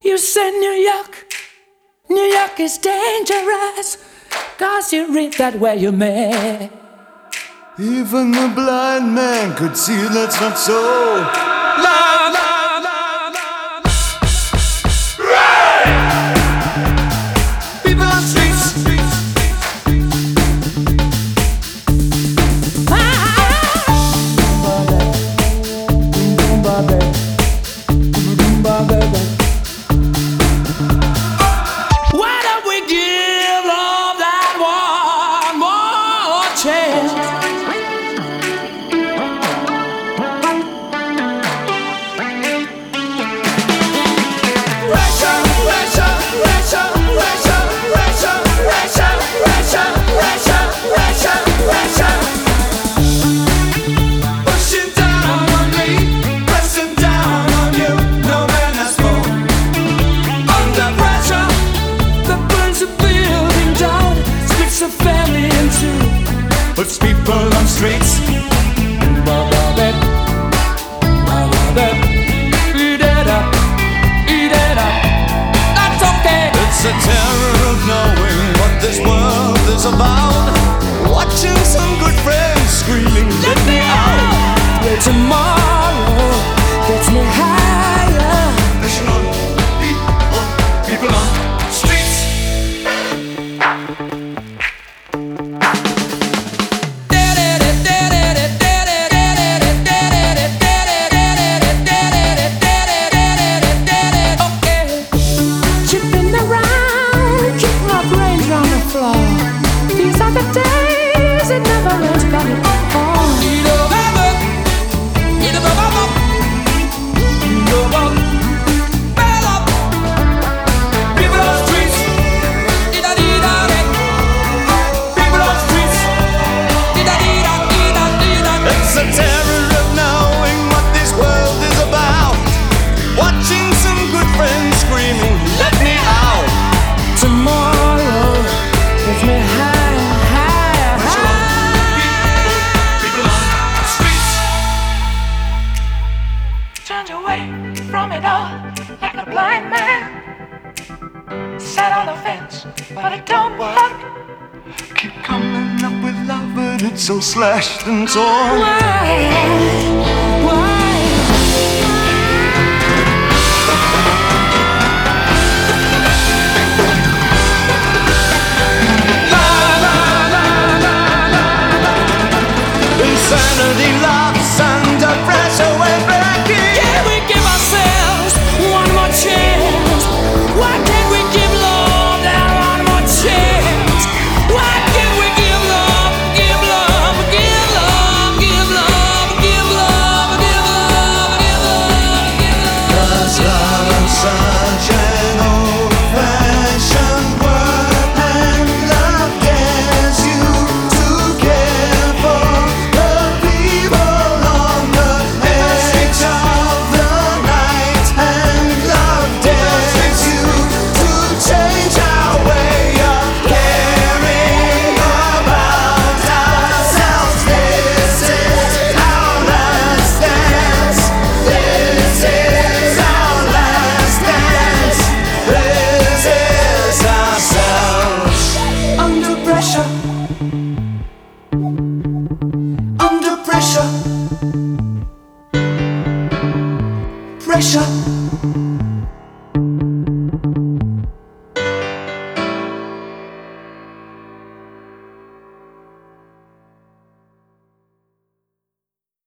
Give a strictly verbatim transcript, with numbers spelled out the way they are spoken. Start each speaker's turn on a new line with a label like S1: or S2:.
S1: You said New York, New York is dangerous, 'cause you read that where you may.
S2: Even the blind man could see that's not so. La la la la. Right! People on streets.
S1: Why don't we give love that one more chance? Russia, Russia, Russia, Russia, Russia, Russia, Russia, Russia, Russia, Russia. Pushing down on me, pressing down on you. No man has more. Under pressure that burns a building down, splits a family in two, puts people on streets. Ba-ba-ba, ba-ba-ba. Eat it up, eat it up. That's okay.
S2: It's the terror of knowing what this world is about. Watching some good friends screaming, let me out.
S1: Where tomorrow gets me higher.
S2: Pressure on people, people on streets.
S1: Chipping around, kicking up brains on the floor. These are the days it never rains, got it on. Need a rubber, need a rubber, need a rubber. Bell up, people on streets. Need a need a need. People on streets. Need a need a need a need a.
S2: It's the terror of knowing what this world is about. Watching some good friends screaming, let me out.
S1: Tomorrow gets me higher, higher,
S2: Pressure on
S1: higher.
S2: people on streets.
S1: Turned away from it all like a blind man. Sat on the fence, but it don't work.
S2: Keep coming up with love, but it's so slashed and torn.
S1: Why? Why?